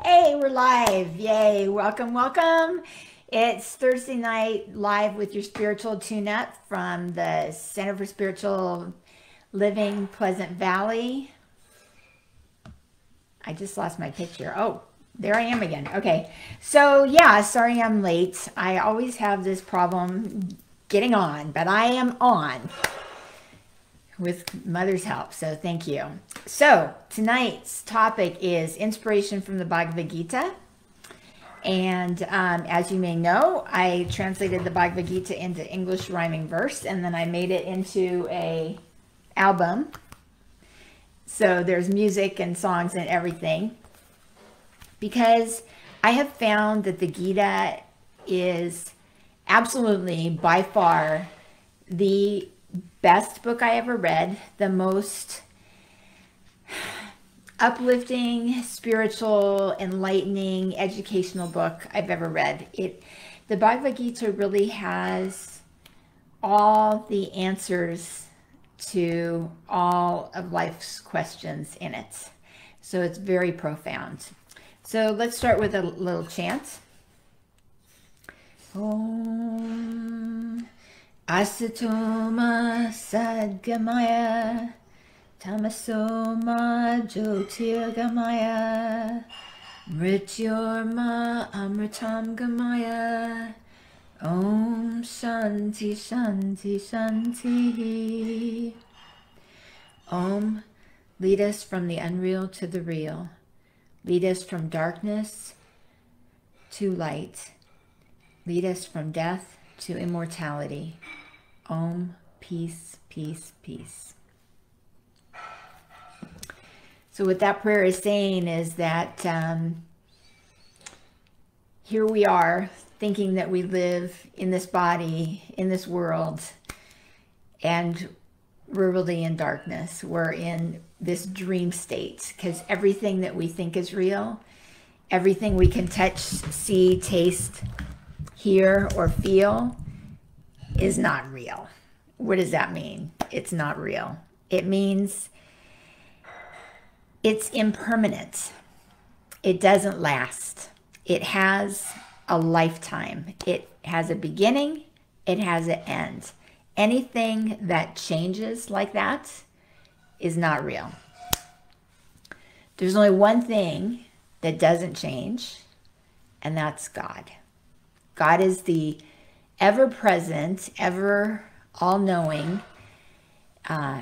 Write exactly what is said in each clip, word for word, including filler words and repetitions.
Hey, we're live. Yay. Welcome, welcome. It's Thursday night live with your spiritual tune up from the Center for Spiritual Living, Pleasant Valley. I just lost my picture. Oh, there I am again. Okay. So, yeah, sorry I'm late. I always have this problem getting on, but I am on with Mother's help. So, thank you. So, tonight's topic is inspiration from the Bhagavad Gita. And um, as you may know, I translated the Bhagavad Gita into English rhyming verse, and then I made it into a album. So there's music and songs and everything. Because I have found that the Gita is absolutely, by far, the best book I ever read, the most uplifting, spiritual, enlightening, educational book I've ever read. It, the Bhagavad Gita really has all the answers to all of life's questions in it. So it's very profound. So let's start with a little chant. Om Asatoma Sadgamaya Tamasoma Jyotirgamaya Mrityorma Amritam Gamaya Om Shanti Shanti Shanti. Om, lead us from the unreal to the real. Lead us from darkness to light. Lead us from death to immortality. Om, peace, peace, peace. So what that prayer is saying is that um, here we are thinking that we live in this body, in this world, and we're really in darkness. We're in this dream state because everything that we think is real, everything we can touch, see, taste, hear, or feel is not real. What does that mean? It's not real. It means it's impermanent. It doesn't last. It has a lifetime. It has a beginning. It has an end. Anything that changes like that is not real. There's only one thing that doesn't change, and that's God. God is the ever-present, ever all-knowing, uh,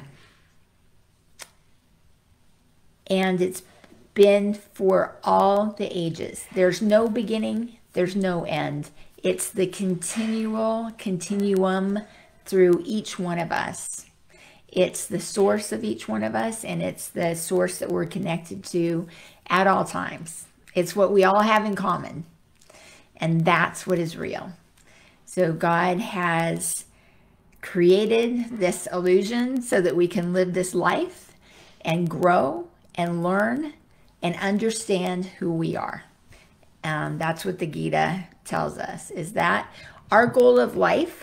and it's been for all the ages. There's no beginning, there's no end. It's the continual continuum through each one of us. It's the source of each one of us, and it's the source that we're connected to at all times. It's what we all have in common, and that's what is real. So God has created this illusion so that we can live this life and grow and learn and understand who we are. Um, that's what the Gita tells us, is that our goal of life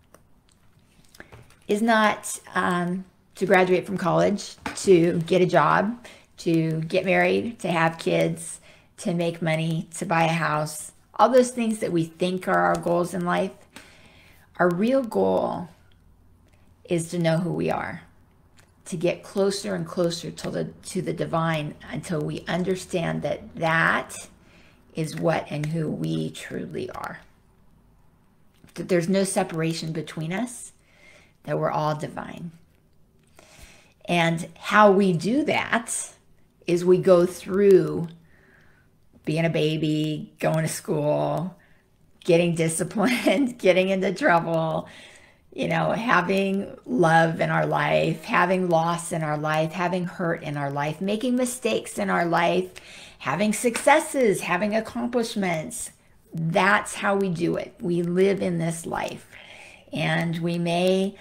is not um, to graduate from college, to get a job, to get married, to have kids, to make money, to buy a house. All those things that we think are our goals in life. Our real goal is to know who we are, to get closer and closer to the, to the divine until we understand that that is what and who we truly are. That there's no separation between us, that we're all divine. And how we do that is we go through being a baby, going to school, getting disciplined, getting into trouble, you know, having love in our life, having loss in our life, having hurt in our life, making mistakes in our life, having successes, having accomplishments. That's how we do it. We live in this life. And we may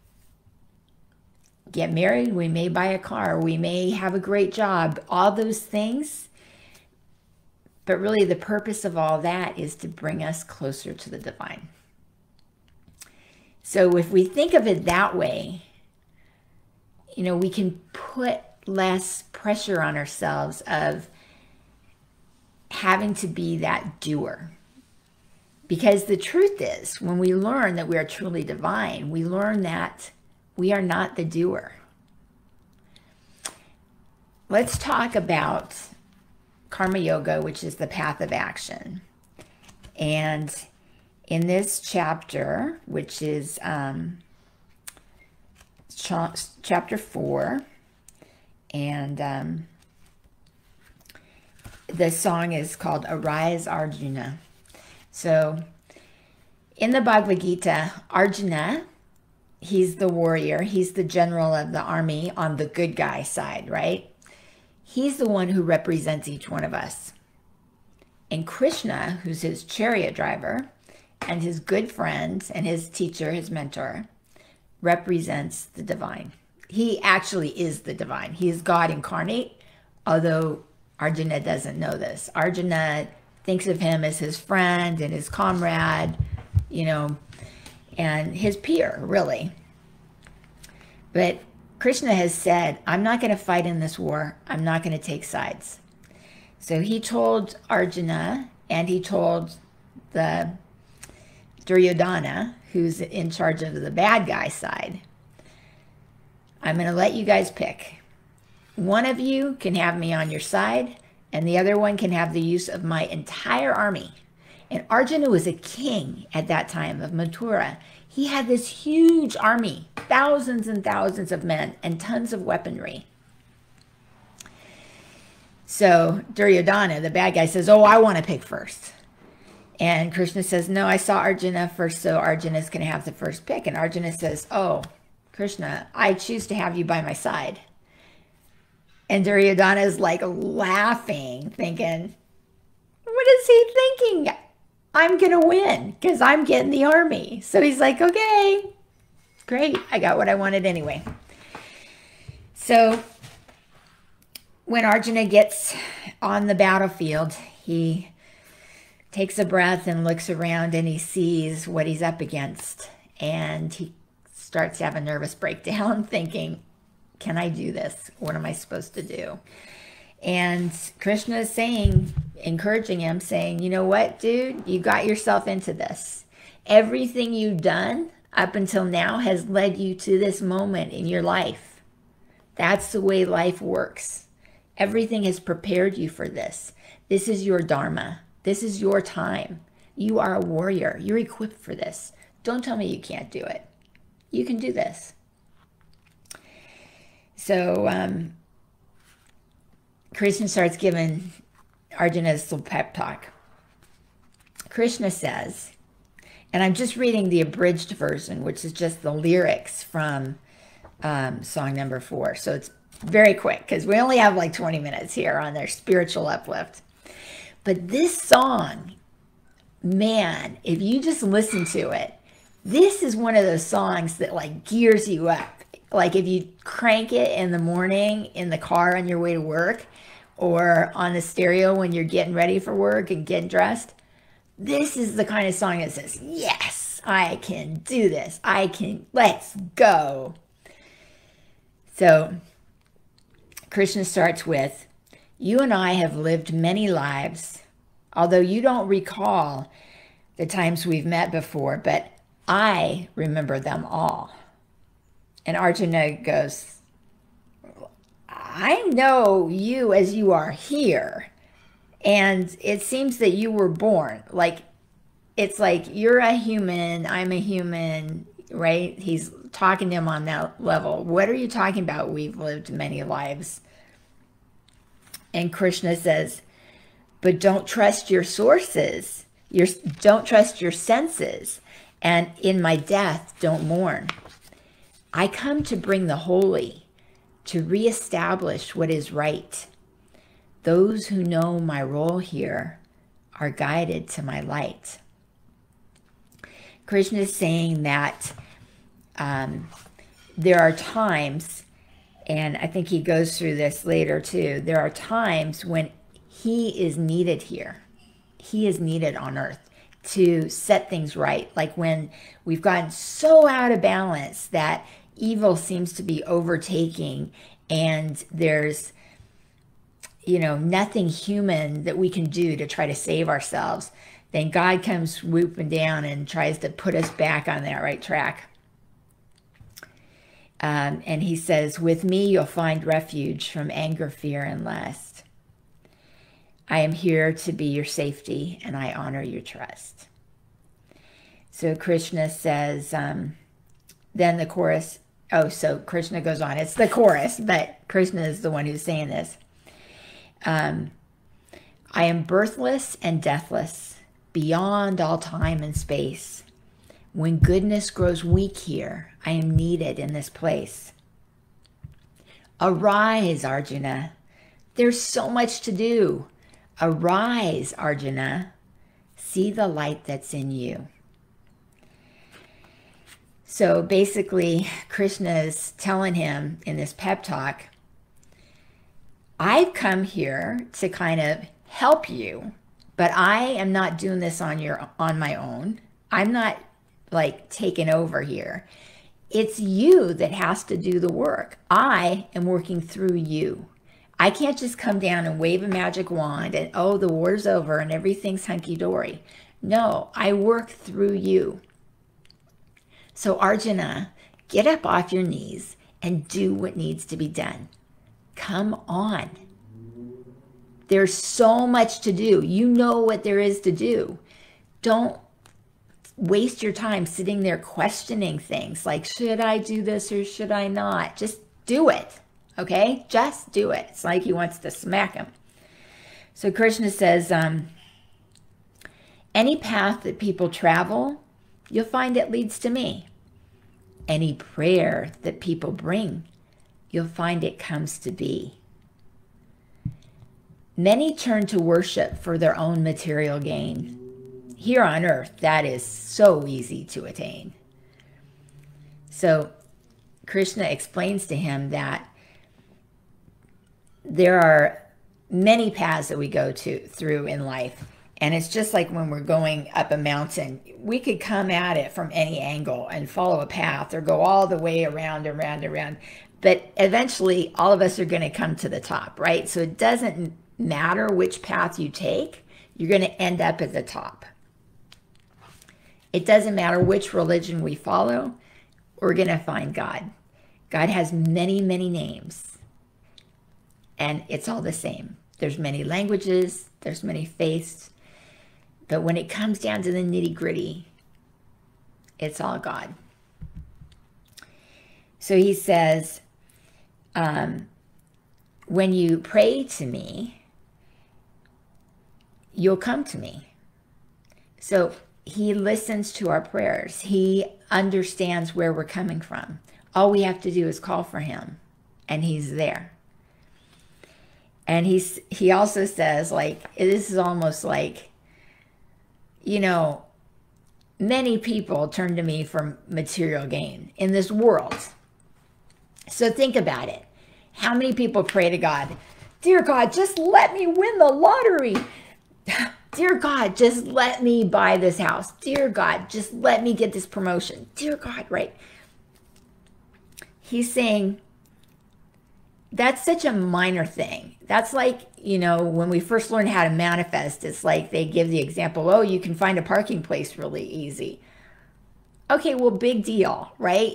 get married, we may buy a car, we may have a great job, all those things. But really the purpose of all that is to bring us closer to the divine. So if we think of it that way, you know, we can put less pressure on ourselves of having to be that doer. Because the truth is, when we learn that we are truly divine, we learn that we are not the doer. Let's talk about Karma Yoga, which is the path of action. And in this chapter, which is um, ch chapter four, and um, the song is called Arise Arjuna. So in the Bhagavad Gita, Arjuna, he's the warrior, he's the general of the army on the good guy side, right? He's the one who represents each one of us. And Krishna, who's his chariot driver and his good friend and his teacher, his mentor, represents the divine. He actually is the divine. He is God incarnate, although Arjuna doesn't know this. Arjuna thinks of him as his friend and his comrade, you know, and his peer, really. But Krishna has said, I'm not going to fight in this war. I'm not going to take sides. So he told Arjuna, and he told the Duryodhana, who's in charge of the bad guy side, I'm going to let you guys pick. One of you can have me on your side, and the other one can have the use of my entire army. And Arjuna was a king at that time of Mathura. He had this huge army, thousands and thousands of men, and tons of weaponry. So Duryodhana, the bad guy, says, oh, I want to pick first. And Krishna says, no, I saw Arjuna first, so Arjuna's going to have the first pick. And Arjuna says, oh, Krishna, I choose to have you by my side. And Duryodhana is like laughing, thinking, what is he thinking? I'm going to win because I'm getting the army. So he's like, okay, great. I got what I wanted anyway. So when Arjuna gets on the battlefield, he takes a breath and looks around and he sees what he's up against. And he starts to have a nervous breakdown thinking, can I do this? What am I supposed to do? And Krishna is saying, encouraging him, saying, you know what, dude, you got yourself into this. Everything you've done up until now has led you to this moment in your life. That's the way life works. Everything has prepared you for this. This is your dharma. This is your time. You are a warrior. You're equipped for this. Don't tell me you can't do it. You can do this. So um, Krishna starts giving Arjuna this little pep talk. Krishna says, and I'm just reading the abridged version, which is just the lyrics from um, song number four. So it's very quick because we only have like twenty minutes here on their spiritual uplift. But this song, man, if you just listen to it, this is one of those songs that like gears you up. Like if you crank it in the morning in the car on your way to work or on the stereo when you're getting ready for work and getting dressed, this is the kind of song that says, yes, I can do this. I can, let's go. So Krishna starts with, you and I have lived many lives, although you don't recall the times we've met before, but I remember them all. And Arjuna goes, I know you as you are here. And it seems that you were born. Like, it's like you're a human, I'm a human, right? He's talking to him on that level. What are you talking about? We've lived many lives. And Krishna says, but don't trust your sources. Your, don't trust your senses. And in my death, don't mourn. I come to bring the holy, to reestablish what is right. Those who know my role here are guided to my light. Krishna is saying that um, there are times, and I think he goes through this later too, there are times when he is needed here. He is needed on earth to set things right. Like when we've gotten so out of balance that evil seems to be overtaking and there's, you know, nothing human that we can do to try to save ourselves, then God comes swooping down and tries to put us back on that right track. Um, and he says, with me, you'll find refuge from anger, fear, and lust. I am here to be your safety, and I honor your trust. So Krishna says, um, then the chorus, oh, so Krishna goes on. It's the chorus, but Krishna is the one who's saying this. Um, I am birthless and deathless, beyond all time and space. When goodness grows weak here, I am needed in this place. Arise, Arjuna. There's so much to do. Arise, Arjuna. See the light that's in you. So basically, Krishna is telling him in this pep talk, I've come here to kind of help you, but I am not doing this on your on my own. I'm not like taking over here. It's you that has to do the work. I am working through you. I can't just come down and wave a magic wand and, oh, the war's over and everything's hunky-dory. No, I work through you. So Arjuna, get up off your knees and do what needs to be done. Come on. There's so much to do. You know what there is to do. Don't waste your time sitting there questioning things like, should I do this or should I not? Just do it. Okay, just do it. It's like he wants to smack him. So Krishna says, um, any path that people travel, you'll find it leads to me. Any prayer that people bring, you'll find it comes to be. Many turn to worship for their own material gain. Here on earth, that is so easy to attain. So Krishna explains to him that there are many paths that we go to through in life. And it's just like when we're going up a mountain, we could come at it from any angle and follow a path or go all the way around, around, around. But eventually, all of us are going to come to the top, right? So it doesn't matter which path you take, you're going to end up at the top. It doesn't matter which religion we follow, we're going to find God. God has many, many names. And it's all the same. There's many languages, there's many faiths. But when it comes down to the nitty-gritty, it's all God. So he says, um, when you pray to me, you'll come to me. So he listens to our prayers. He understands where we're coming from. All we have to do is call for him, and he's there. And he's, he also says, like, this is almost like, you know, many people turn to me for material gain in this world. So think about it. How many people pray to God, dear God, just let me win the lottery. Dear God, just let me buy this house. Dear God, just let me get this promotion. Dear God, right? He's saying, that's such a minor thing. That's like, you know, when we first learn how to manifest, it's like they give the example, oh, you can find a parking place really easy. Okay, well, big deal, right?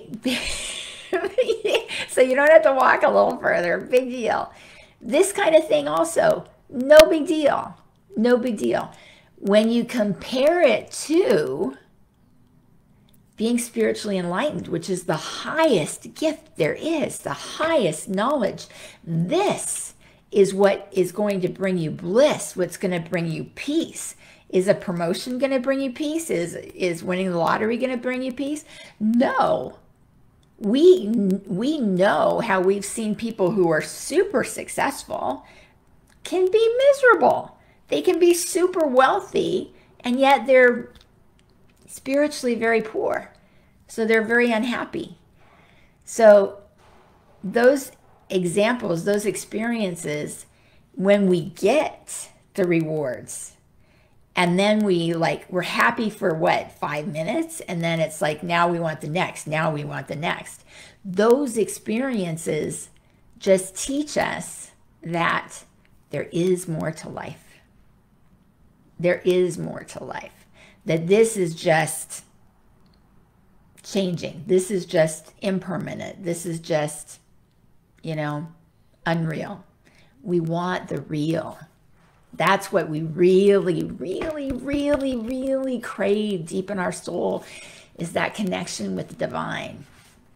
So you don't have to walk a little further. Big deal. This kind of thing also, no big deal. No big deal. When you compare it to being spiritually enlightened, which is the highest gift there is, the highest knowledge, this is what is going to bring you bliss, what's going to bring you peace. Is a promotion going to bring you peace? Is, is winning the lottery going to bring you peace? No. We, we know how we've seen people who are super successful can be miserable. They can be super wealthy, and yet they're spiritually very poor. So they're very unhappy. So those examples, those experiences, when we get the rewards, and then we like, we're happy for what, five minutes? And then it's like, now we want the next, now we want the next. Those experiences just teach us that there is more to life. There is more to life. That this is just changing. This is just impermanent. This is just, you know, unreal. We want the real. That's what we really, really, really, really crave deep in our soul, is that connection with the divine.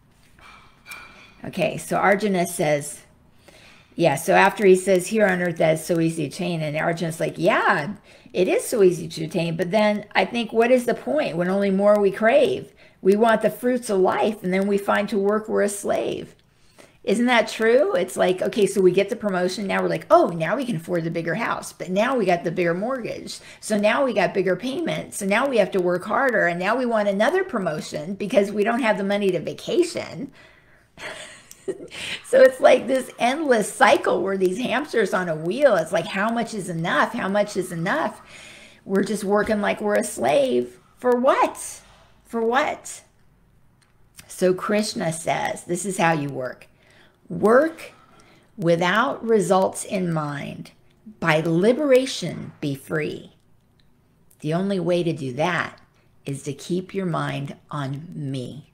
Okay, so Arjuna says, yeah, so after he says, here on earth that is so easy to attain, and Arjuna's like, yeah, it is so easy to attain, but then I think, what is the point when only more we crave? We want the fruits of life, and then we find to work we're a slave. Isn't that true? It's like, okay, so we get the promotion. Now we're like, oh, now we can afford the bigger house. But now we got the bigger mortgage. So now we got bigger payments. So now we have to work harder. And now we want another promotion because we don't have the money to vacation. So it's like this endless cycle where these hamsters on a wheel. It's like, how much is enough? How much is enough? We're just working like we're a slave. For what? For what? So Krishna says, this is how you work. Work without results in mind. By liberation, be free. The only way to do that is to keep your mind on me.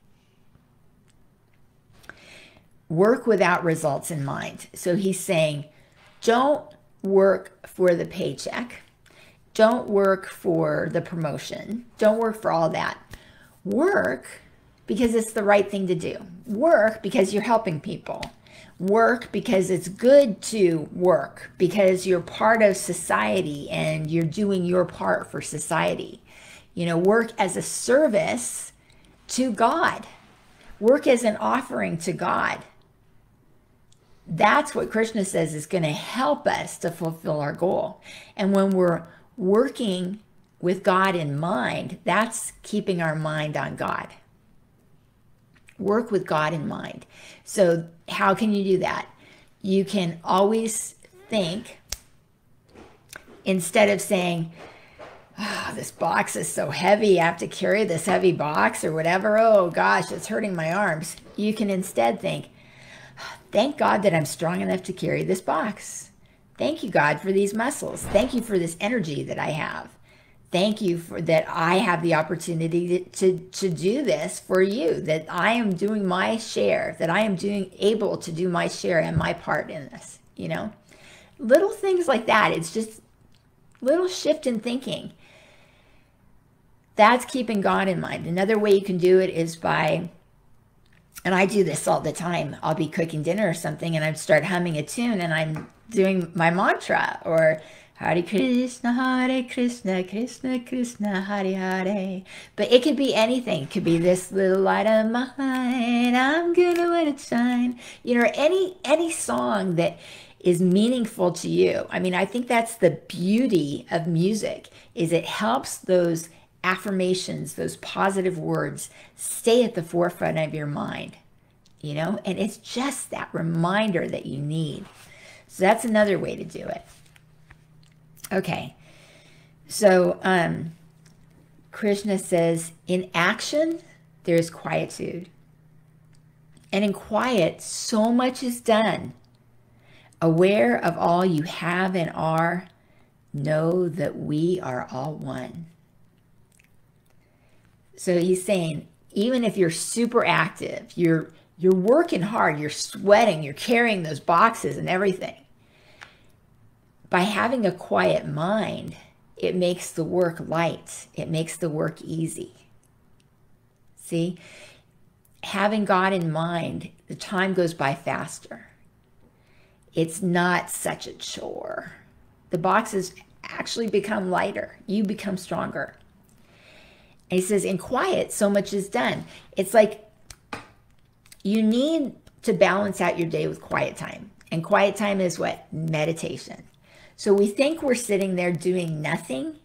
Work without results in mind. So he's saying, don't work for the paycheck. Don't work for the promotion. Don't work for all that. Work because it's the right thing to do. Work because you're helping people. Work because it's good to work, because you're part of society and you're doing your part for society. You know, work as a service to God. Work as an offering to God. That's what Krishna says is going to help us to fulfill our goal. And when we're working with God in mind, that's keeping our mind on God. Work with God in mind. So how can you do that? You can always think, instead of saying, oh, this box is so heavy, I have to carry this heavy box or whatever. Oh gosh, it's hurting my arms. You can instead think, thank God that I'm strong enough to carry this box. Thank you, God, for these muscles. Thank you for this energy that I have. Thank you for that I have the opportunity to, to, to do this for you, that I am doing my share, that I am doing able to do my share and my part in this, you know? Little things like that. It's just little shift in thinking. That's keeping God in mind. Another way you can do it is by, and I do this all the time, I'll be cooking dinner or something and I'd start humming a tune and I'm doing my mantra, or Hare Krishna, Hare Krishna, Krishna Krishna, Hare Hare. But it could be anything. It could be this little light of mine, I'm gonna let it shine. You know, any any song that is meaningful to you. I mean, I think that's the beauty of music, is it helps those affirmations, those positive words, stay at the forefront of your mind. You know, and it's just that reminder that you need. So that's another way to do it. Okay, so um, Krishna says, in action, there's quietude. And in quiet, so much is done. Aware of all you have and are, know that we are all one. So he's saying, even if you're super active, you're, you're working hard, you're sweating, you're carrying those boxes and everything, by having a quiet mind, it makes the work light. It makes the work easy. See? Having God in mind, the time goes by faster. It's not such a chore. The boxes actually become lighter. You become stronger. And he says, in quiet, so much is done. It's like you need to balance out your day with quiet time. And quiet time is what? Meditation. So we think we're sitting there doing nothing.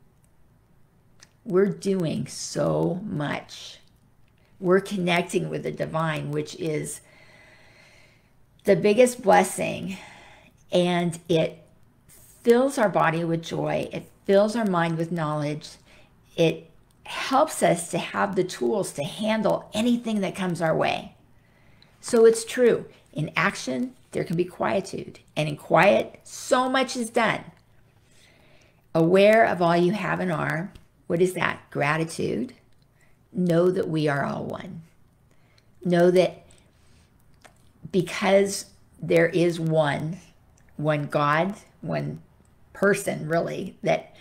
We're doing so much. We're connecting with the divine, which is the biggest blessing. And it fills our body with joy. It fills our mind with knowledge. It helps us to have the tools to handle anything that comes our way. So it's true. In action, there can be quietude. And in quiet, so much is done. Aware of all you have and are. What is that? Gratitude. Know that we are all one. Know that because there is one, one God, one person really, that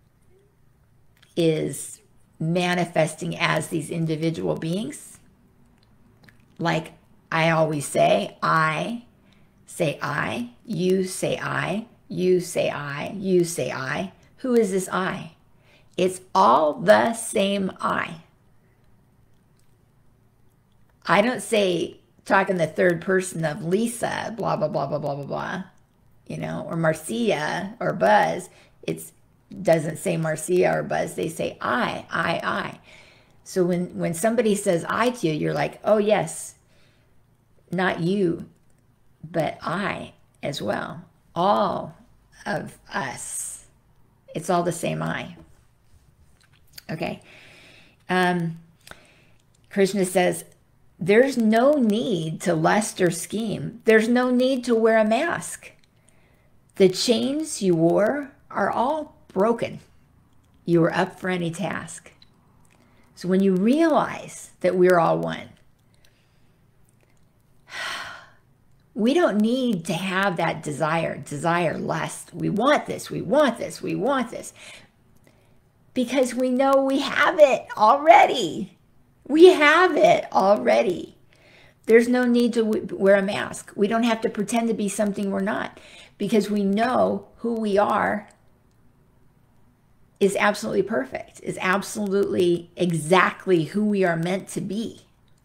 is manifesting as these individual beings. Like I always say, I say I, you say I, you say I, you say I. Who is this I? It's all the same I. I don't say, talking the third person of Lisa, blah, blah, blah, blah, blah, blah, blah, you know, or Marcia or Buzz. It's doesn't say Marcia or Buzz. They say I, I, I. So when, when somebody says I to you, you're like, oh yes, not you, but I as well. All of us. It's all the same I. Okay. Um, Krishna says, there's no need to lust or scheme. There's no need to wear a mask. The chains you wore are all broken. You are up for any task. So when you realize that we're all one, we don't need to have that desire, desire, lust. We want this, we want this, we want this. Because we know we have it already. We have it already. There's no need to wear a mask. We don't have to pretend to be something we're not, because we know who we are is absolutely perfect, is absolutely exactly who we are meant to be.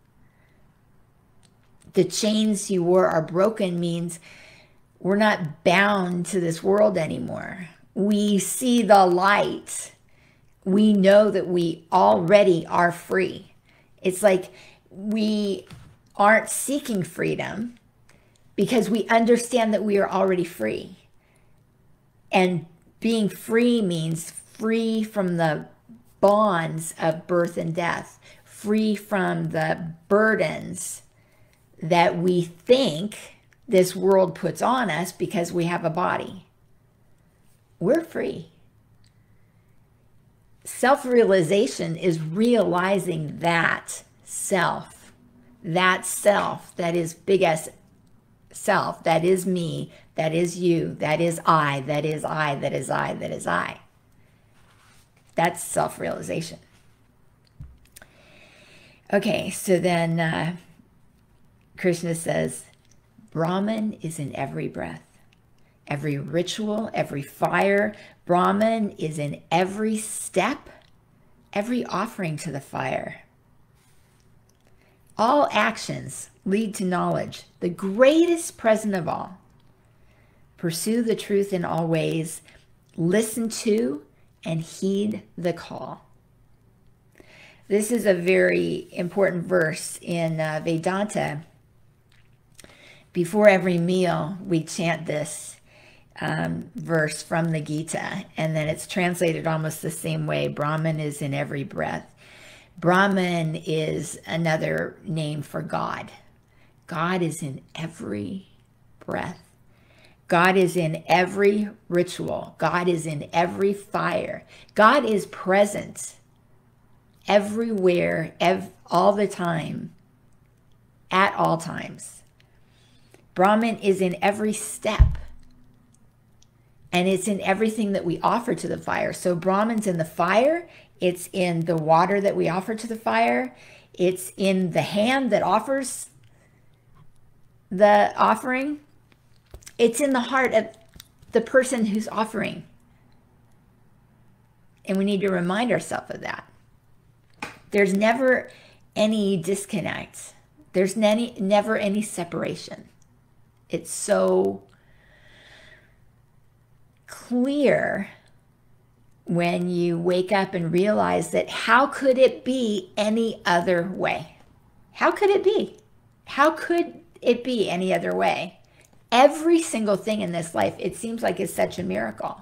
The chains you wore are broken means we're not bound to this world anymore. We see the light. We know that we already are free. It's like we aren't seeking freedom because we understand that we are already free. And being free means free from the bonds of birth and death, free from the burdens that we think this world puts on us because we have a body. We're free. Self-realization is realizing that self, that self that is big as self, that is me, that is you, that is I, that is I, that is I, that is I. That's self-realization. Okay, so then uh, Krishna says, Brahman is in every breath, every ritual, every fire. Brahman is in every step, every offering to the fire. All actions lead to knowledge, the greatest present of all. Pursue the truth in all ways. Listen to and heed the call. This is a very important verse in uh, Vedanta. Before every meal, we chant this um, verse from the Gita, and then it's translated almost the same way. Brahman is in every breath. Brahman is another name for God. God is in every breath. God is in every ritual. God is in every fire. God is present everywhere, ev- all the time, at all times. Brahman is in every step. And it's in everything that we offer to the fire. So Brahman's in the fire. It's in the water that we offer to the fire. It's in the hand that offers the offering. It's in the heart of the person who's offering. And we need to remind ourselves of that. There's never any disconnect. There's any, never any separation. It's so clear when you wake up and realize that how could it be any other way? How could it be? How could it be any other way? Every single thing in this life, it seems like it's such a miracle.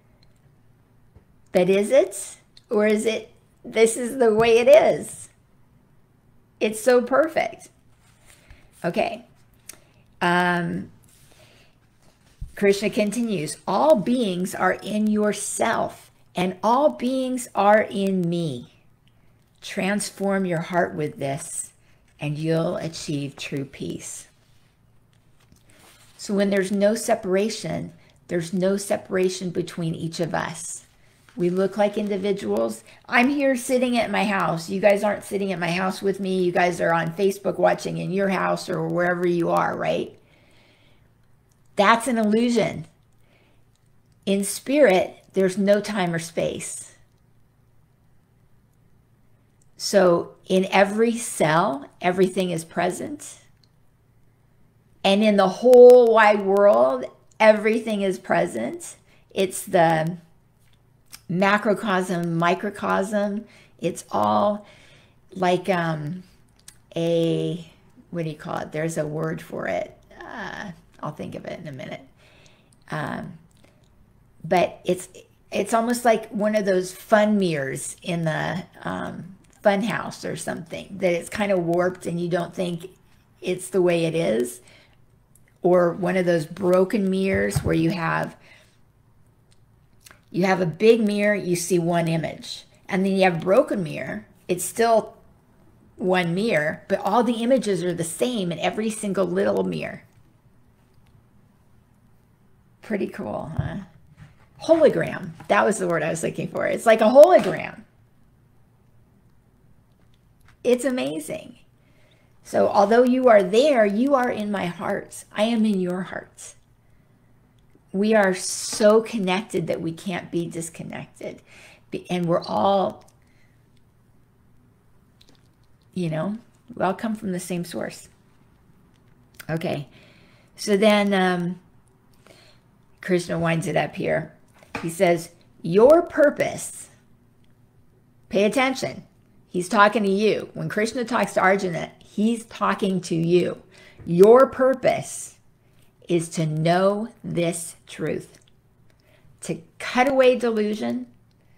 But is it? Or is it, this is the way it is? It's so perfect. Okay. Um, Krishna continues, all beings are in yourself, and all beings are in me. Transform your heart with this, and you'll achieve true peace. So when there's no separation, there's no separation between each of us. We look like individuals. I'm here sitting at my house. You guys aren't sitting at my house with me. You guys are on Facebook watching in your house or wherever you are, right? That's an illusion. In spirit, there's no time or space. So in every cell, everything is present. And in the whole wide world, everything is present. It's the macrocosm, microcosm. It's all like um, a, what do you call it? There's a word for it. Uh, I'll think of it in a minute. Um, but it's it's almost like one of those fun mirrors in the um, fun house or something, that it's kind of warped and you don't think it's the way it is. Or one of those broken mirrors where you have you have a big mirror, you see one image. And then you have a broken mirror, it's still one mirror, but all the images are the same in every single little mirror. Pretty cool, huh? Hologram. That was the word I was looking for. It's like a hologram. It's amazing. So although you are there, you are in my heart. I am in your heart. We are so connected that we can't be disconnected. And we're all, you know, we all come from the same source. Okay. So then um, Krishna winds it up here. He says, your purpose, pay attention. He's talking to you. When Krishna talks to Arjuna, he's talking to you. Your purpose is to know this truth, to cut away delusion.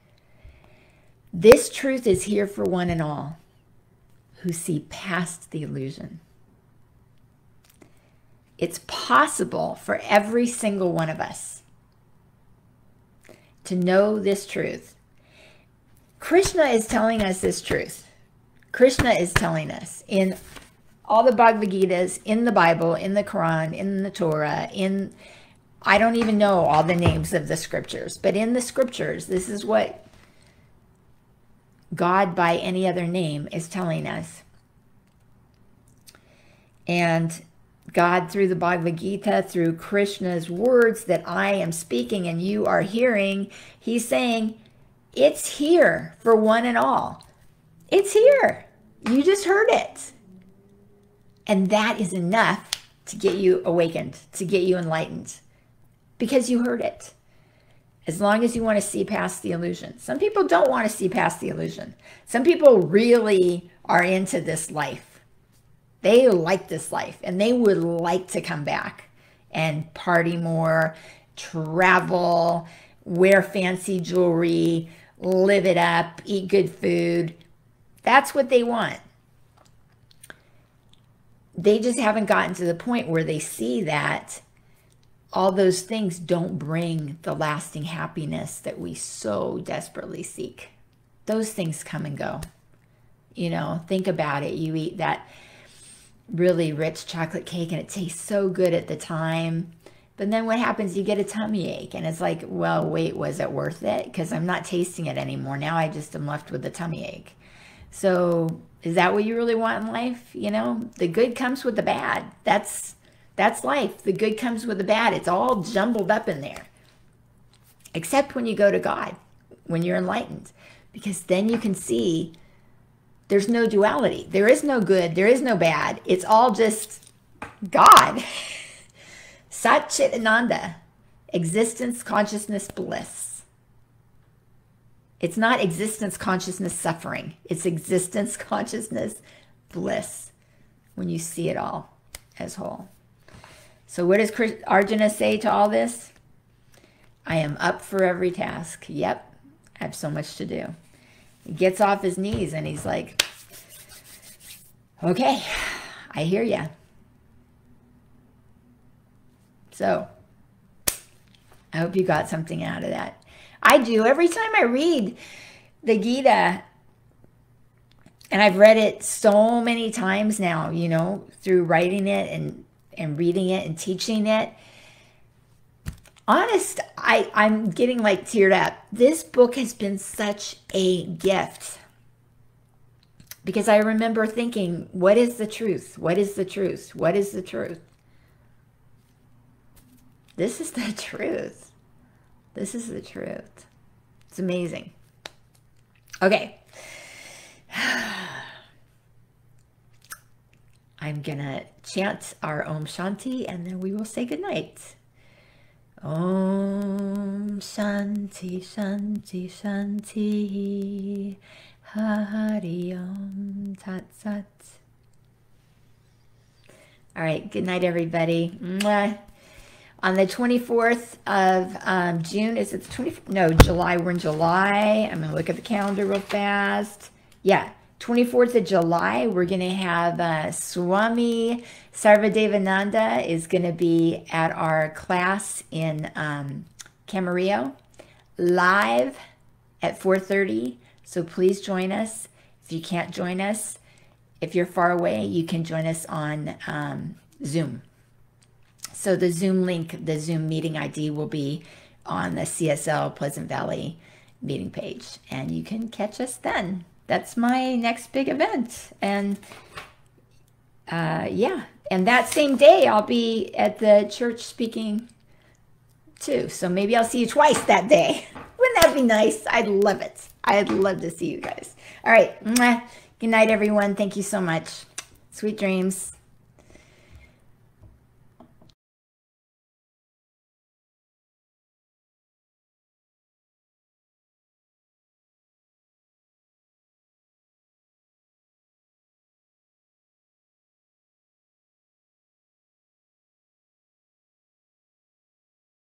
This truth is here for one and all who see past the illusion. It's possible for every single one of us to know this truth. Krishna is telling us this truth. Krishna is telling us in all the Bhagavad Gitas, in the Bible, in the Quran, in the Torah, in, I don't even know all the names of the scriptures, but in the scriptures, this is what God by any other name is telling us. And God, through the Bhagavad Gita, through Krishna's words that I am speaking and you are hearing, he's saying, it's here for one and all. It's here. You just heard it. And that is enough to get you awakened, to get you enlightened, because you heard it. As long as you want to see past the illusion. Some people don't want to see past the illusion. Some people really are into this life. They like this life and they would like to come back and party more, travel, wear fancy jewelry, live it up, eat good food. That's what they want. They just haven't gotten to the point where they see that all those things don't bring the lasting happiness that we so desperately seek. Those things come and go. You know, think about it. You eat that really rich chocolate cake and it tastes so good at the time. But then what happens? You get a tummy ache and it's like, well, wait, was it worth it? Because I'm not tasting it anymore. Now I just am left with a tummy ache. So is that what you really want in life? You know, the good comes with the bad. That's that's life. The good comes with the bad. It's all jumbled up in there. Except when you go to God, when you're enlightened. Because then you can see there's no duality. There is no good. There is no bad. It's all just God. Sat Chit Ananda. Existence, consciousness, bliss. It's not existence, consciousness, suffering. It's existence, consciousness, bliss. When you see it all as whole. So what does Arjuna say to all this? I am up for every task. Yep, I have so much to do. He gets off his knees and he's like, okay, I hear ya. So, I hope you got something out of that. I do. Every time I read the Gita, and I've read it so many times now, you know, through writing it and, and reading it and teaching it. Honest, I, I'm getting like teared up. This book has been such a gift. Because I remember thinking, what is the truth? What is the truth? What is the truth? This is the truth. This is the truth. It's amazing. Okay. I'm going to chant our Om Shanti and then we will say goodnight. Om Shanti, Shanti, Shanti. Hari Om Tat Sat. All right. Good night, everybody. Mwah. On the twenty-fourth of um, June, is it the twentieth? No, July. We're in July. I'm going to look at the calendar real fast. Yeah, twenty-fourth of July, we're going to have uh, Swami Sarvadevananda is going to be at our class in um, Camarillo live at four thirty. So please join us. If you can't join us, if you're far away, you can join us on um, Zoom. So the Zoom link, the Zoom meeting I D will be on the C S L Pleasant Valley meeting page, and you can catch us then. That's my next big event. And uh, yeah, and that same day I'll be at the church speaking too. So maybe I'll see you twice that day. Wouldn't that be nice? I'd love it. I'd love to see you guys. All right. Mwah. Good night, everyone. Thank you so much. Sweet dreams.